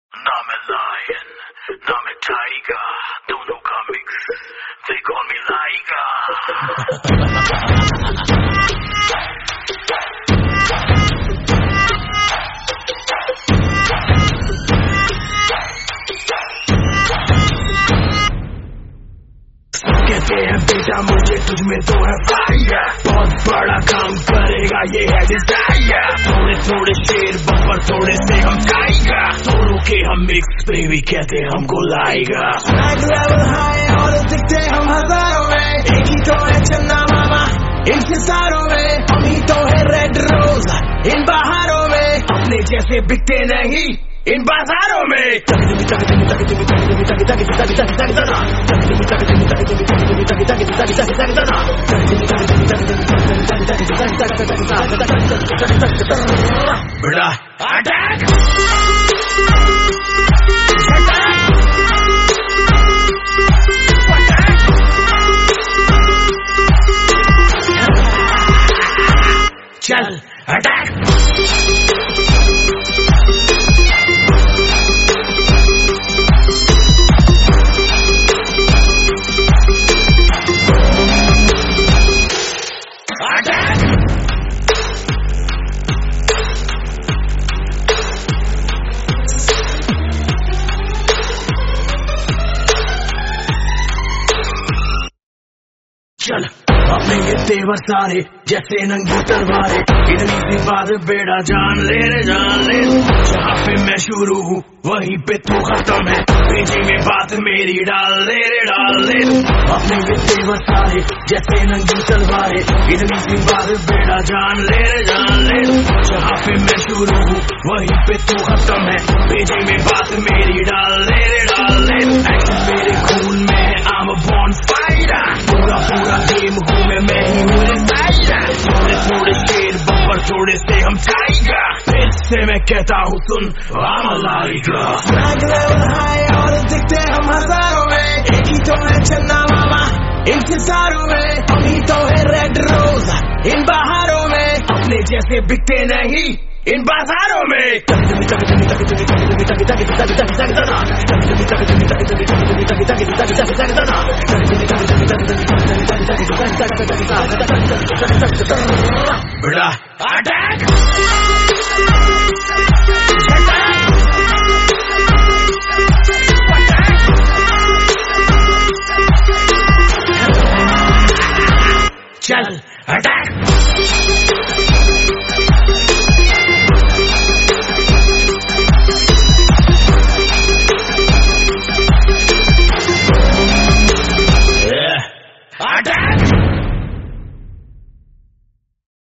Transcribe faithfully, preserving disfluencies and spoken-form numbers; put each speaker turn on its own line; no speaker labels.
Now I'm a lion, now I'm a tiger, दोनों का mix, they call me कहते हैं बेटा मुझे तुझ में तो है फायर, बहुत बड़ा काम करेगा ये है डिजायर। थोड़े थोड़े शेर बफर थोड़े से हम टाइगर, दोनों के हम मिक्स बेबी कहते हमको लाएगा। लेवल हाई और दिखते हम हजारों में, एक ही तो है चन्ना मामा इन सितारों में, हम ही तो है रेड रोज इन बहारों में, अपने जैसे बिकते नहीं इन बाजारों में। बड़ा अटैक चल अटैक चल अपने ये तेवर सारे जैसे नंगी तलवारें, इतनी सी बात बेड़ा जान ले रे जान ले, जहाँ पे मैं शुरू हूँ वहीं पे तू खत्म है, बीच में बात मेरी डाल ले रे डाल ले। अपने ये तेवर सारे जैसे नंगी तलवारें, इतनी सी बात बेड़ा जान ले रे जान ले, जहाँ पे मैं शुरू हूँ वहीं पे तू खत्म है, बीच में बात मेरी डाल ले रे डाल ले। मेरे खून में है I'm a bonfire, पूरा पूरा गेम हूँ मैं मैं ही हूँ डिजायर। थोड़े थोड़े शेर बफर थोड़े से हम टाइगर, फिर से मैं कहता हूँ सुन I'm a liger। Level high और दिखते हम हजारों में, एक ही तो है चन्ना मामा इन सितारों में, हम ही तो है रेड रोज इन बहारों में, अपने जैसे बिकते नहीं इन बाजारों में। बड़ा अटैक